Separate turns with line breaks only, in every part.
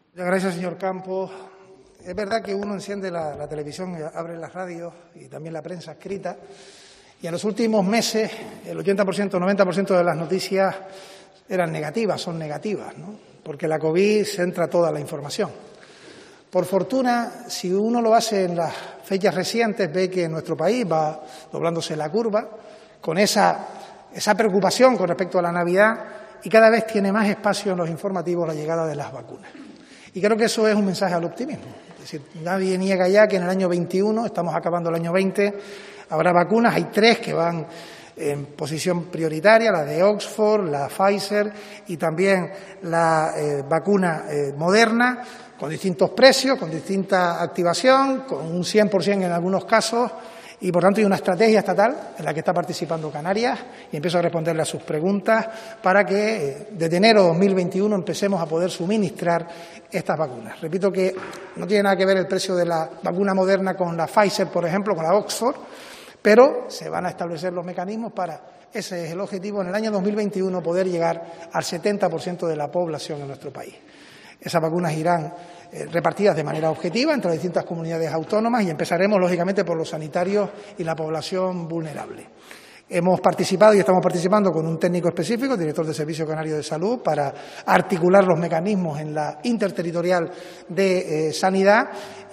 Muchas gracias, señor Campos. Es verdad que uno enciende la televisión, abre las radios y también la prensa escrita, y en los últimos meses el 80%, 90% de las noticias eran negativas, son negativas, ¿no? Porque la COVID centra toda la información. Por fortuna, si uno lo hace en las fechas recientes, ve que en nuestro país va doblándose la curva con esa preocupación con respecto a la Navidad, y cada vez tiene más espacio en los informativos la llegada de las vacunas. Y creo que eso es un mensaje al optimismo. Es decir, nadie niega ya que en el año 21, estamos acabando el año 20, habrá vacunas. Hay 3 que van en posición prioritaria, la de Oxford, la Pfizer y también la vacuna Moderna, con distintos precios, con distinta activación, con un 100% en algunos casos. Y, por tanto, hay una estrategia estatal en la que está participando Canarias, y empiezo a responderle a sus preguntas para que desde enero de 2021 empecemos a poder suministrar estas vacunas. Repito que no tiene nada que ver el precio de la vacuna Moderna con la Pfizer, por ejemplo, con la Oxford, pero se van a establecer los mecanismos para, ese es el objetivo, en el año 2021 poder llegar al 70% de la población en nuestro país. Esas vacunas irán repartidas de manera objetiva entre las distintas comunidades autónomas y empezaremos, lógicamente, por los sanitarios y la población vulnerable. Hemos participado y estamos participando con un técnico específico, director del Servicio Canario de Salud, para articular los mecanismos en la interterritorial de sanidad,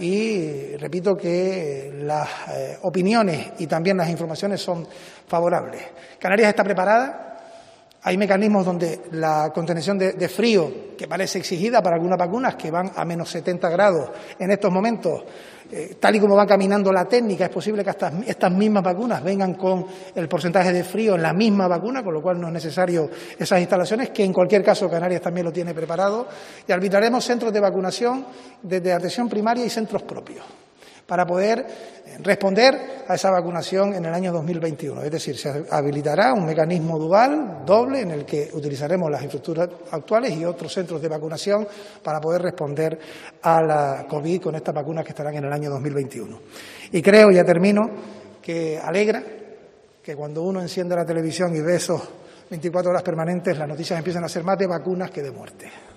y repito que las opiniones y también las informaciones son favorables. Canarias está preparada. Hay mecanismos donde la contención de frío, que parece exigida para algunas vacunas, que van a menos 70 grados en estos momentos, tal y como va caminando la técnica, es posible que estas mismas vacunas vengan con el porcentaje de frío en la misma vacuna, con lo cual no es necesario esas instalaciones, que en cualquier caso Canarias también lo tiene preparado, y arbitraremos centros de vacunación desde atención primaria y centros propios, para poder responder a esa vacunación en el año 2021. Es decir, se habilitará un mecanismo dual, doble, en el que utilizaremos las infraestructuras actuales y otros centros de vacunación para poder responder a la COVID con estas vacunas que estarán en el año 2021. Y creo, ya termino, que alegra que cuando uno enciende la televisión y ve esos 24 horas permanentes, las noticias empiezan a ser más de vacunas que de muerte.